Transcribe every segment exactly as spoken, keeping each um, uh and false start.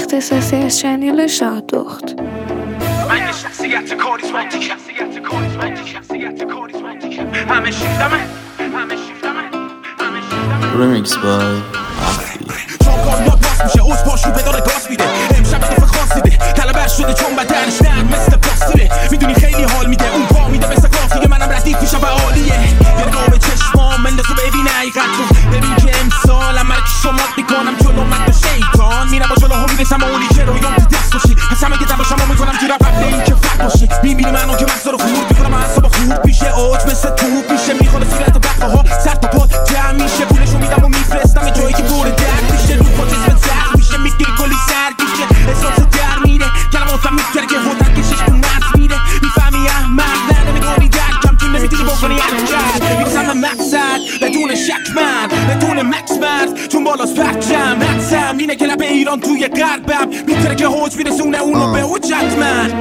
اختصاصی از چنل شادخت. من یه شخصیت کاریزماتیکم، شخصیت کاریزماتیک، شخصیت کاریزماتیکم. همه شیفتمه، همه شیفتمه، همه شیفتمه. ریمیکس بای افی. چون کامیاب باز میشه اوز پاشو به داره گاز میده. امشب صفحه خاص دیده طلبر شده چون بدنش نرم مثل پلاستیره. میدونی خیلی حال میده اون پا میده مثل کافیه. منم ردیف میشم و عالیه. یه نگاه به چشمام مندازه ببین حقیقت رو. ببین که امسال عمل که شما میکنم جلو من به شیطان. میرم و جلو هم میرسم و اونی که رویام تو دست باشی. پس همه که تباشم میکنم تو رب قبل این که فرد باشی. میبینی منو که مغزا رو خورد میکنم اعصاب خورد پیشه. اوج مثل توپ میشه میخوره صورت بقه ها سر تا پا جمع میشه. پولشو میدم و میفرستم جایی که بوره درد میشه. رو پاتیزمن سرد میشه میگیری کلی سرد میشه. احساس در میره کلماتم میگره که هوتن کشش اون مرز میره. میفهمی احمد نه نمیدونی درد کم که نمیدونی بکنی حرکت. میرسم به مقصد بدون شک من بدون مکس مرد چون بالاست پرچم. حدسم اینه که لب ایران توی غربم میتره که حوج میرسونه اونو به حجت من.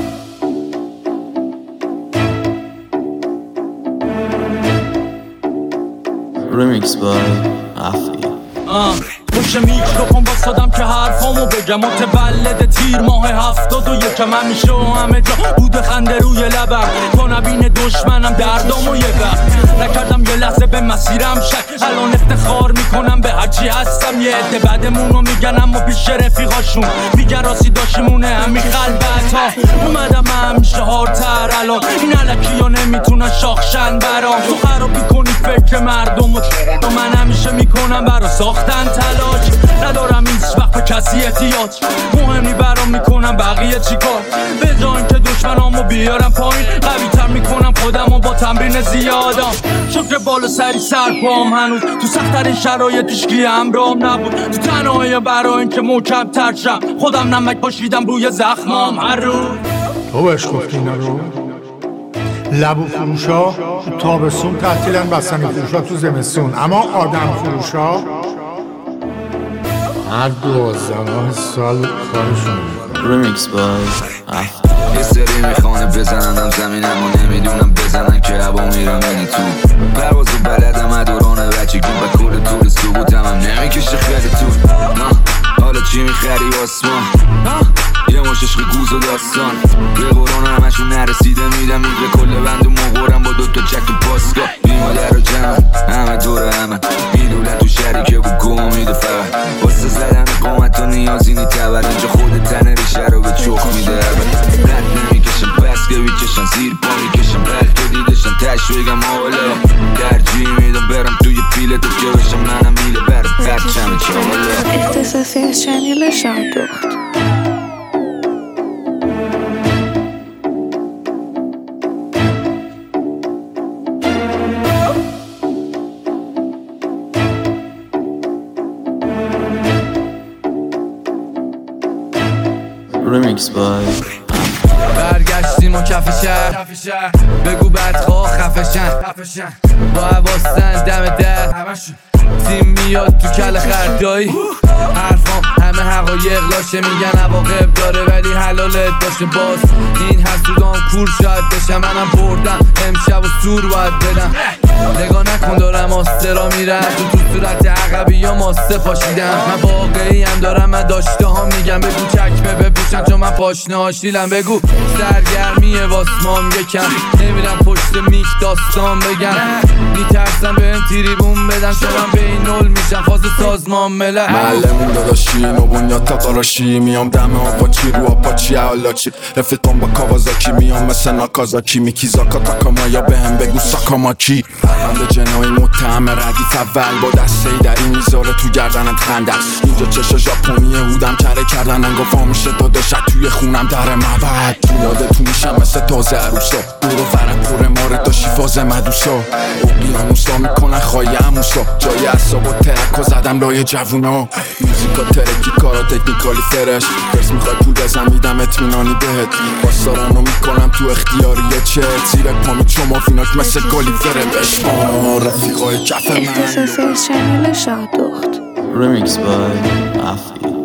ریمیکس بای افی. پشت میکروفون باستادم که حرفامو بگم. متولد تیر ماه هفتاد و یکم. همیشه و همه جا بوده خنده روی لبم تا نبین دشمنم دردامو یه وقت. نکردم یه لحظه به مسیرم شک. الان افتخار میکنم به هرچی هستم. یه عده بعدمونو میگن اما پیش رفیقاشون میگن راستی داشتیمونه همین خلبت ها. اومدم همیشه هارتر الان این علکی ها نمیتونن شاخشن برام. تو خرابی کنی فکر مردم و من همیشه میکنم برا ساختن تلاش. ندارم هیچ وقت به کسی احتیاج. مهم نی برام میکنم بقیه چیکار. به جای اینکه دشمنامو بیارم پایین قوی تر میکنم خودمو با تمرین زیادم. شکر بالا سری سر پام هنوز تو سخت‌ترین شرایط هیچکی همراهم نبود. تو تنهایی برای اینکه محکم تر شم خودم نمک پاشیدم روی زخمام هر روز. تو بهش گفتی اینا رو؟ لبو فروشا تو تابستون تعطیلن، بستنی فروشا تو زمستون. اما آدم فروشا هر دوازده سال کارشون. ریمیکس بای افی. یه سری میخوانه بزننم زمینم و نمیدونم بزنن که هوا میرم یعنی تو پروازو بلدم ادورانه بچگی و کل طول سقوطم هم نمیکشه خیلی تو. حالا چی میخری آسمان یه مش عشق گوز و داستان. به قرآن همشون نرسیده میدم میگه کل بند و مغورم با دوتا چک تو پاسگاه. بی مادر و جمع همه دور همه میدولن تو شریکه و گم میده فقط واسه زدن قامت و نیازی نی تبر. اینجا خود تنه ریشه رو به چخ میده رد نمیکشم بس که بیکشن زیر پا میکشم بلکه دیدشن تش بگم حالا درجی میدم برم توی پیله تو که بشم منم میله بر پرچم چاله. اختصاصی از چنل شادخت. ریمیکس بای برگشتیم و کف شهر بگو بدخواه خفشن با حواستن دم در تیم میاد تو کل خردایی. حرفام همه حقایق لاشه میگن عواقب داره ولی حلالت باشه. باز این حسودان کور شاید بشم. منم بردم امشب و سور باید بدم. نگاه نکن دارم آسترا میرم تو تو صورت عقبی یا ماسته پاشیدم. من واقعی هم دارم من داشته ها میگم. بگو چکمه بپوشن چون من پاشنه هاشیلم. بگو سرگرمی واسمام یکم نمیرم پشت میک داستان بگم. میترسم به این تریبون بدم چون من به این نول میشم فاز سازمان ملل. معلمون داداشی نو بنیاد تا قراشی میام دم آپاچی رو آپاچی حالاچی رفیقم با کاوازاکی میام مثل ناکازاکی میکی زاکا تاکاما یا به هم بگو ساکاماکی. بند جنایی متهم ردیف اول با دسته ای در این میذاره تو گردنت خنده. اینجا چشا ژاپنی هودم کره کردن انگا فامشه داداشت توی خونم در مبد. تو یادتون میشم مثل تازه عروسا برو فرق پر مارد داشتی فاز مدوسا. اقیانوسا میکنن خواهی اموسا جای اصاب و ترک و زدم لای جوونا. موزیکا ترکی کارا تکنیکالی فرش برس میخوای پول بزن میدم اطمینانی بهت. باستارانو میکنم تو اختیاری چه زیر پامی چما فیناک مثل گالی فرمش. رفیقای کف من اختصاصی از چنل شادخت. ریمیکس بای افی.